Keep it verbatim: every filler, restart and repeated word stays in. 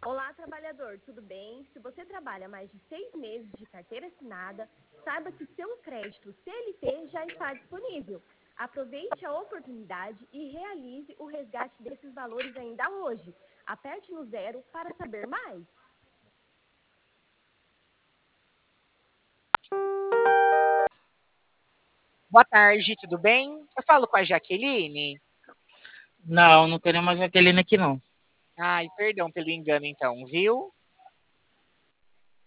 Olá, trabalhador, tudo bem? Se você trabalha mais de seis meses de carteira assinada, saiba que seu crédito C L T já está disponível. Aproveite a oportunidade e realize o resgate desses valores ainda hoje. Aperte no zero para saber mais. Boa tarde, tudo bem? Eu falo com a Jaqueline. Não, não tenho mais Jaqueline aqui, não. Ai, perdão pelo engano, então, viu?